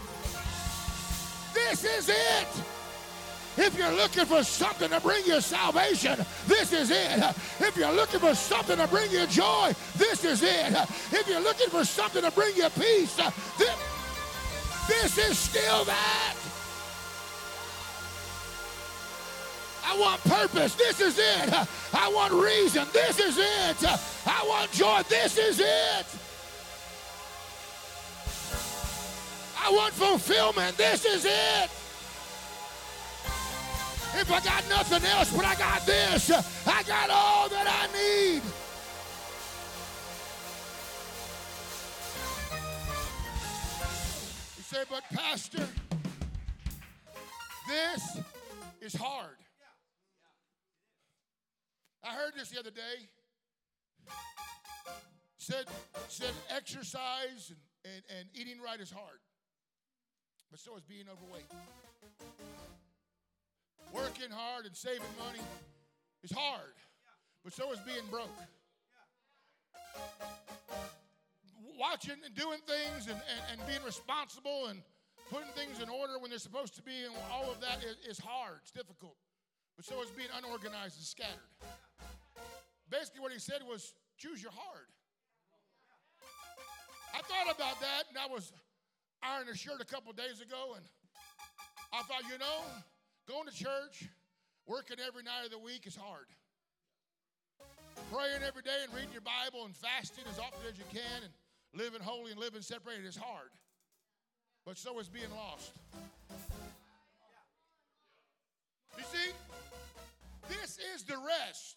C: This is it. If you're looking for something to bring you salvation, this is it. If you're looking for something to bring you joy, this is it. If you're looking for something to bring you peace, this, this is still that. I want purpose. This is it. I want reason. This is it. I want joy. This is it. I want fulfillment. This is it. If I got nothing else, but I got this, I got all that I need. You say, but Pastor, this is hard. I heard this the other day. Said, said exercise and, and, and eating right is hard, but so is being overweight. Working hard and saving money is hard, but so is being broke. Watching and doing things and, and, and being responsible and putting things in order when they're supposed to be, and all of that is, is hard. It's difficult, but so is being unorganized and scattered. Basically what he said was, choose your hard. I thought about that, and I was ironing a shirt a couple days ago, and I thought, you know, going to church, working every night of the week is hard. Praying every day and reading your Bible and fasting as often as you can and living holy and living separated is hard. But so is being lost. You see, this is the rest.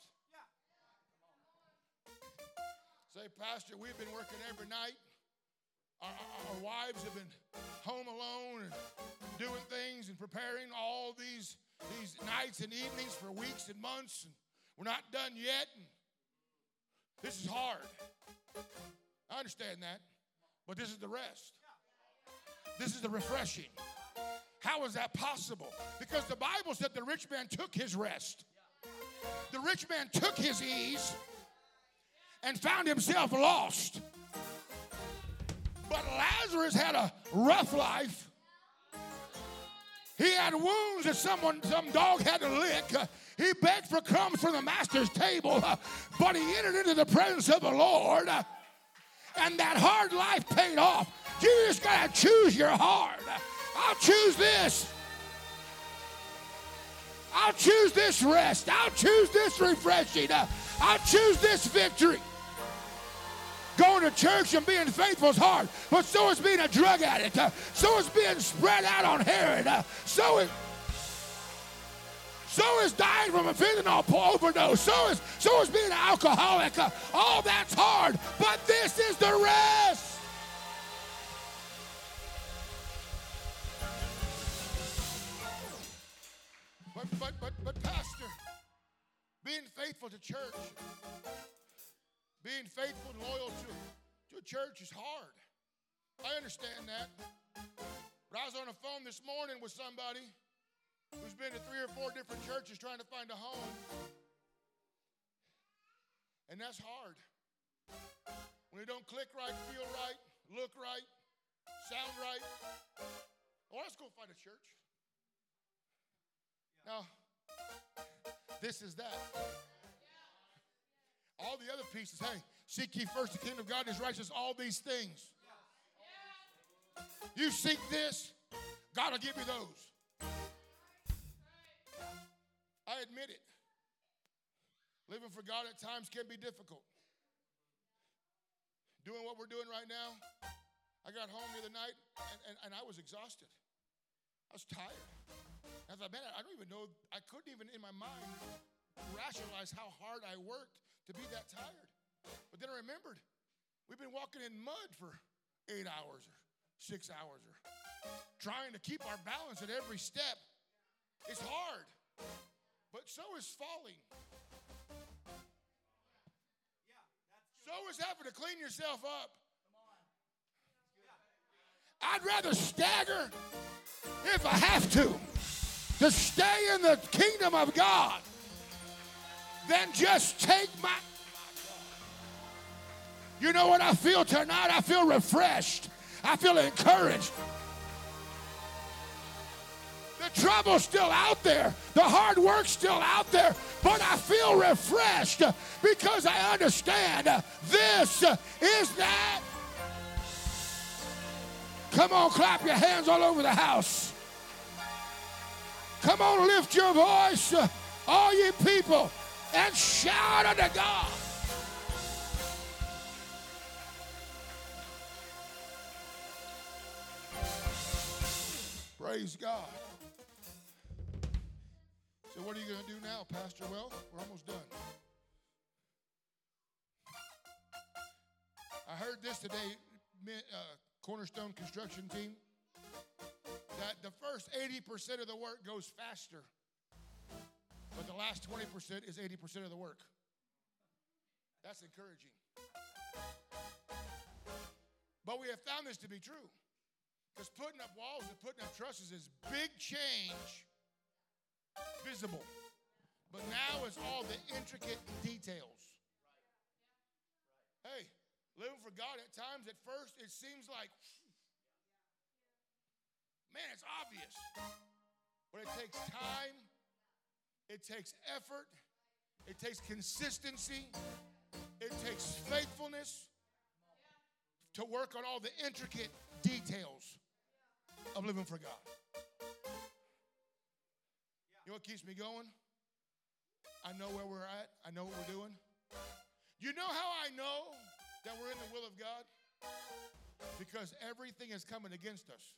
C: Say, Pastor, we've been working every night. Our, our wives have been home alone and doing things and preparing all these, these nights and evenings for weeks and months, and we're not done yet. And this is hard. I understand that, but this is the rest. This is the refreshing. How is that possible? Because the Bible said the rich man took his rest. The rich man took his ease and found himself lost. But Lazarus had a rough life, He had wounds that someone, some dog had to lick. Uh, he begged for crumbs from the master's table, uh, but he entered into the presence of the Lord, uh, and that hard life paid off. You just got to choose your heart. I'll choose this. I'll choose this rest. I'll choose this refreshing. Uh, I'll choose this victory. Going to church and being faithful is hard, but so is being a drug addict. Uh, so is being spread out on heroin. Uh, so is so is dying from a fentanyl overdose. So is so is being an alcoholic. Uh, all that's hard, but this is the rest. But but but but Pastor, being faithful to church. Being faithful and loyal to, to a church is hard. I understand that. But I was on the phone this morning with somebody who's been to three or four different churches trying to find a home. And that's hard. When they don't click right, feel right, look right, sound right. Oh, let's go find a church. Now, this is that. All the other pieces, hey, seek ye first the kingdom of God and his righteousness, all these things. You seek this, God will give you those. I admit it. Living for God at times can be difficult. Doing what we're doing right now, I got home the other night and, and, and I was exhausted. I was tired. I thought, man, I don't even know, I couldn't even in my mind rationalize how hard I worked to be that tired. But then I remembered, we've been walking in mud for eight hours or six hours or trying to keep our balance at every step. It's hard, but so is falling. So is having to clean yourself up. I'd rather stagger if I have to, to stay in the kingdom of God, than just take my... You know what I feel tonight? I feel refreshed. I feel encouraged. The trouble's still out there. The hard work's still out there. But I feel refreshed because I understand this is that. Come on, clap your hands all over the house. Come on, lift your voice, all you people, and shout unto God. Praise God. So what are you going to do now, Pastor? Well, we're almost done. I heard this today, uh, Cornerstone construction team, that the first eighty percent of the work goes faster, but the last twenty percent is eighty percent of the work. That's encouraging. But we have found this to be true, because putting up walls and putting up trusses is big change, visible. But now it's all the intricate details. Hey, living for God at times, at first, it seems like, man, it's obvious. But it takes time, it takes effort, it takes consistency, it takes faithfulness to work on all the intricate details of living for God. You know what keeps me going? I know where we're at. I know what we're doing. You know how I know that we're in the will of God? Because everything is coming against us.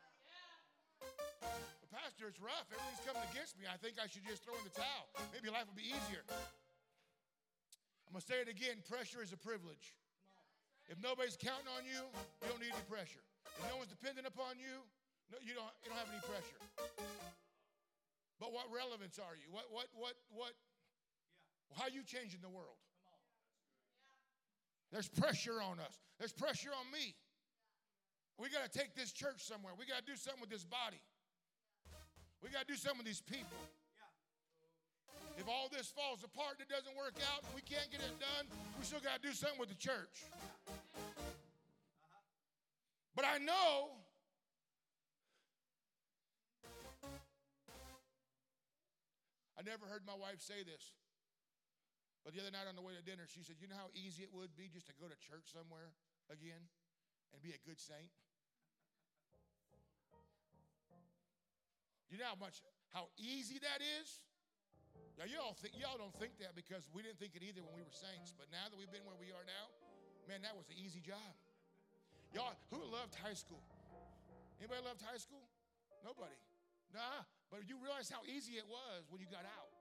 C: But Pastor, it's rough. Everything's coming against me. I think I should just throw in the towel. Maybe life will be easier. I'm going to say it again. Pressure is a privilege. If nobody's counting on you, you don't need any pressure. If no one's dependent upon you, no, you don't, you don't have any pressure. But what relevance are you? What, what, what, what? How are you changing the world? There's pressure on us. There's pressure on me. We got to take this church somewhere. We got to do something with this body. We got to do something with these people. If all this falls apart and it doesn't work out and we can't get it done, we still got to do something with the church. But I know I never heard my wife say this. But the other night on the way to dinner, she said, you know how easy it would be just to go to church somewhere again and be a good saint? You know how much, how easy that is? Now, y'all think, y'all don't think that because we didn't think it either when we were saints. But now that we've been where we are now, man, that was an easy job. Y'all, who loved high school? Anybody loved high school? Nobody. Nah, but you realize how easy it was when you got out.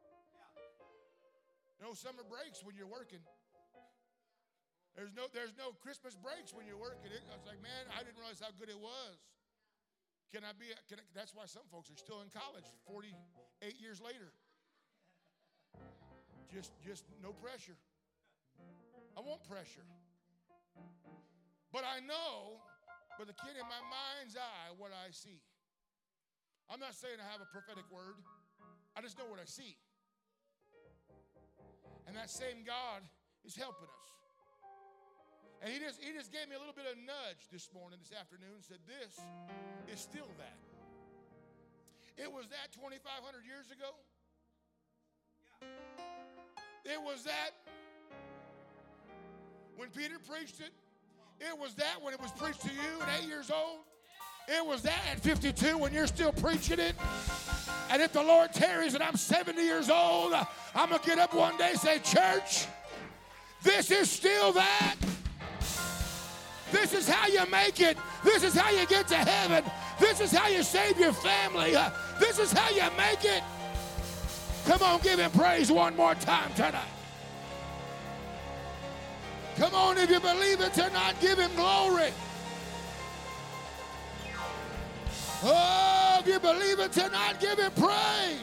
C: No summer breaks when you're working. There's no, there's no Christmas breaks when you're working. It, I was like, man, I didn't realize how good it was. Can I be, can I, that's why some folks are still in college forty-eight years later. Just, just no pressure. I want pressure. But I know, with the kid in my mind's eye, what I see. I'm not saying I have a prophetic word. I just know what I see. And that same God is helping us. And he just, he just gave me a little bit of a nudge this morning, this afternoon, said this is still that. It was that twenty-five hundred years ago. It was that when Peter preached it. It was that when it was preached to you at eight years old. It was that at fifty-two when you're still preaching it. And if the Lord tarries and I'm seventy years old, I'm going to get up one day and say, church, this is still that. This is how you make it. This is how you get to heaven. This is how you save your family. This is how you make it. Come on, give him praise one more time tonight. Come on, if you believe it tonight, give him glory. Oh, if you believe it tonight, give him praise.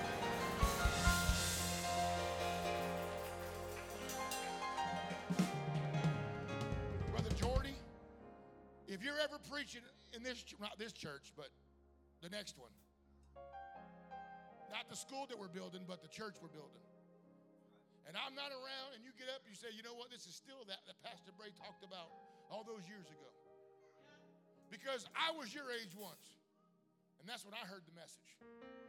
C: Brother Jordy, if you're ever preaching in this, not this church, but the next one, not the school that we're building, but the church we're building, and I'm not around, and you get up and you say, you know what, this is still that that Pastor Bray talked about all those years ago. Because I was your age once. And that's when I heard the message.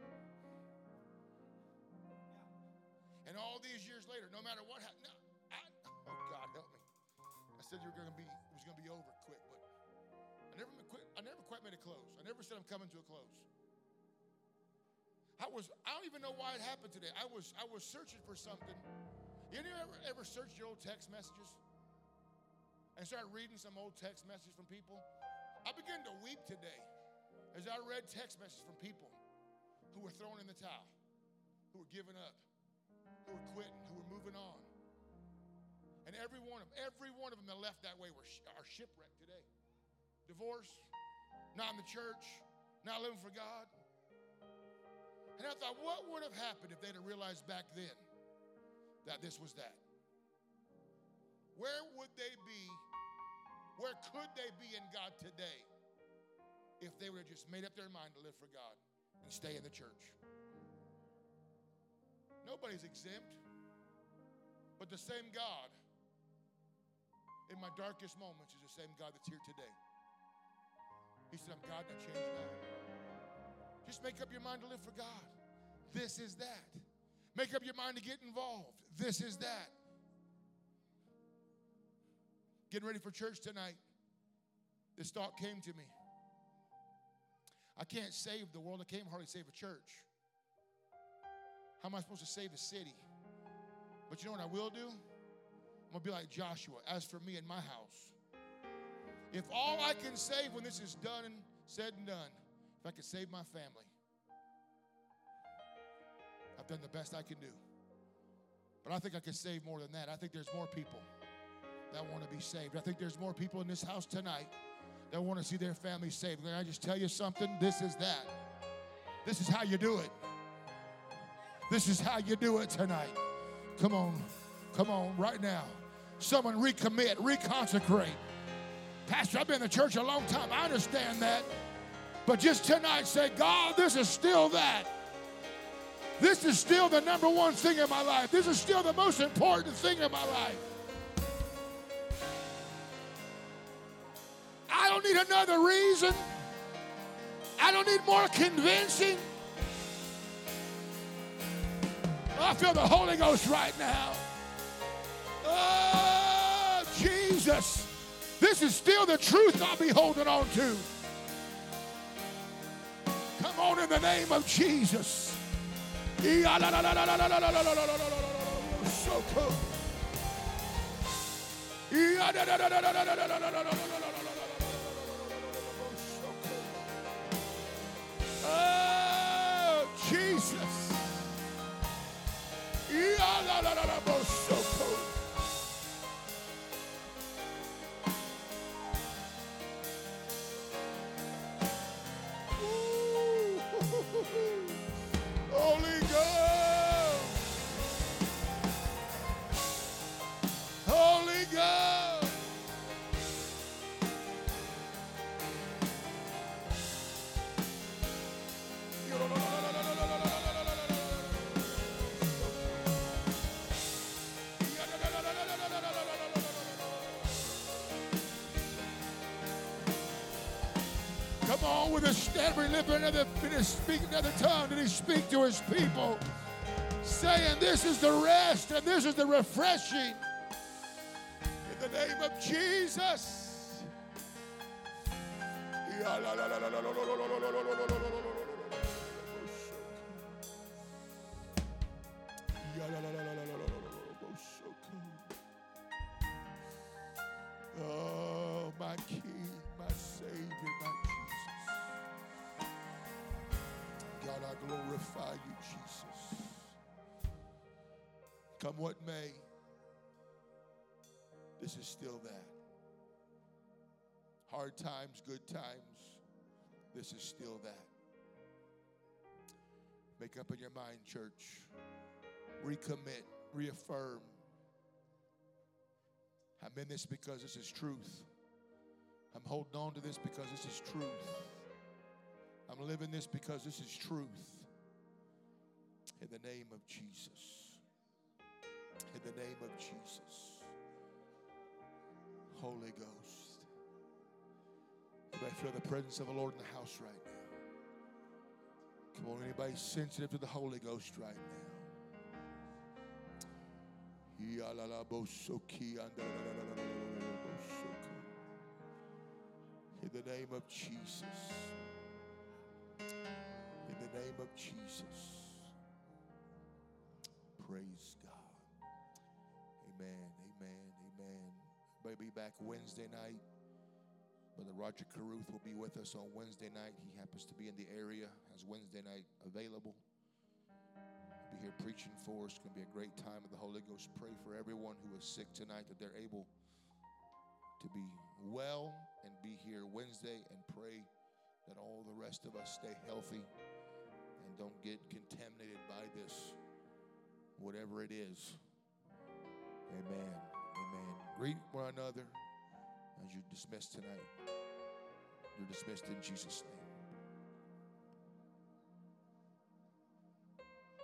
C: And all these years later, no matter what happened, no, I, oh God help me. I said you were going to be, it was going to be over quick, but I never quit. I never quite made it close. I never said I'm coming to a close. I was, I don't even know why it happened today. I was, I was searching for something. You ever, ever search your old text messages and start reading some old text messages from people? I began to weep today as I read text messages from people who were throwing in the towel, who were giving up, who were quitting, who were moving on. And every one of them, every one of them that left that way were sh- are shipwrecked today. Divorce, not in the church, not living for God. And I thought, what would have happened if they'd have realized back then that this was that? Where would they be? Where could they be in God today if they would have just made up their mind to live for God and stay in the church? Nobody's exempt, but the same God in my darkest moments is the same God that's here today. He said, I'm God that changed now. Just make up your mind to live for God. This is that. Make up your mind to get involved. This is that. Getting ready for church tonight, this thought came to me. I can't save the world. I can't hardly save a church. How am I supposed to save a city? But you know what I will do? I'm going to be like Joshua. As for me and my house, if all I can save when this is done and said and done, if I can save my family, I've done the best I can do. But I think I can save more than that. I think there's more people that want to be saved. I think there's more people in this house tonight that want to see their family saved. Can I just tell you something? This is that. This is how you do it. This is how you do it tonight. Come on. Come on, right now. Someone recommit, reconsecrate. Pastor, I've been in the church a long time. I understand that. But just tonight say, God, this is still that. This is still the number one thing in my life. This is still the most important thing in my life. I don't need another reason. I don't need more convincing. I feel the Holy Ghost right now. Oh, Jesus. This is still the truth I'll be holding on to. Come on in the name of Jesus. So cool. Oh, Jesus. So cool. Holy Ghost. Holy Ghost. Come on, with a stammering lip and another finish, speak another tongue, did he speak to his people, saying, this is the rest and this is the refreshing. In the name of Jesus. Oh, my King, my Savior, my Jesus. God, I glorify you, Jesus. Come what may, this is still that. Hard times, good times, this is still that. Make up in your mind, church. Recommit, reaffirm. I'm in this because this is truth. I'm holding on to this because this is truth. I'm living this because this is truth. In the name of Jesus. In the name of Jesus. Holy Ghost. Anybody feel the presence of the Lord in the house right now? Come on, anybody sensitive to the Holy Ghost right now? In the name of Jesus. In the name of Jesus. Praise God. Amen, amen, amen. Everybody be back Wednesday night. Brother Roger Caruth will be with us on Wednesday night. He happens to be in the area, has Wednesday night available. Be here preaching for us. It's going to be a great time of the Holy Ghost. Pray for everyone who is sick tonight that they're able to be well and be here Wednesday, and pray that all the rest of us stay healthy and don't get contaminated by this, whatever it is. Amen. Amen. Greet one another as you're dismissed tonight. You're dismissed in Jesus' name.